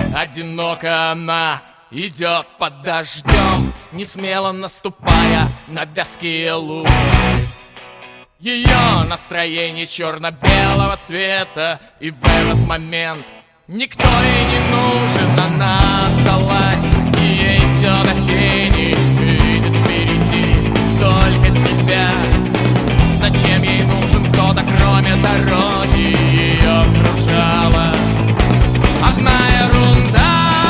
Одиноко она идет под дождем, не смело наступая на вязкие луги. Ее настроение черно-белого цвета, и в этот момент никто ей не нужен. Она отдалась, и ей все до фени, видит впереди только себя. Зачем ей нужен кто-то, кроме дороги? Ее окружала одна ерунда.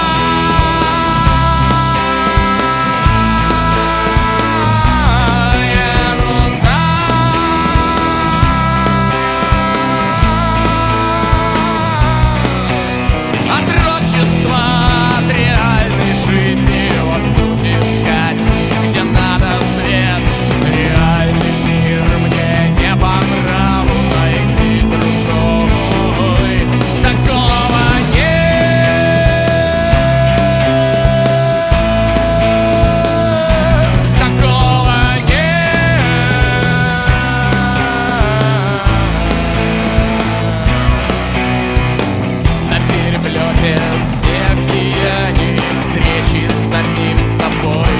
От реальной жизни, вот суть искать, где надо свет. Реальный мир мне не по нраву, найти другой. Такого нет, такого нет. На переплете всех деяний встречи с самим собой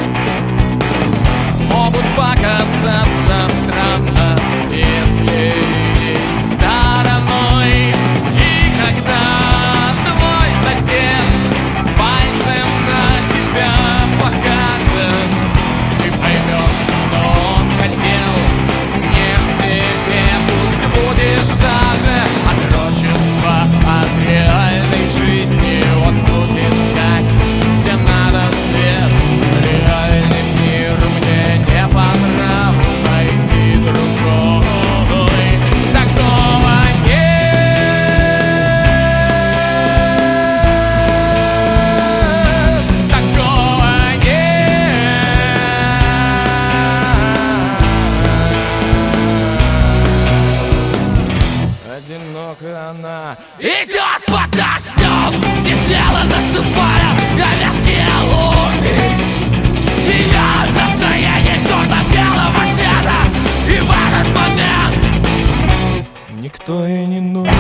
могут показаться странно, если видеть стороной. И когда твой сосед пальцем на тебя покажет, ты поймешь, что он хотел не в себе. Пусть будешь даже отрочество от реальной жизни, вот суть искать, где надо свет. Реальный мир мне не по нраву, найти другой. Такого нет, такого нет. Одиноко она идет под дождем, не смело наступая на вязкие лужи. Ее настроение черно-белого цвета, и в этот момент никто ей не нужен.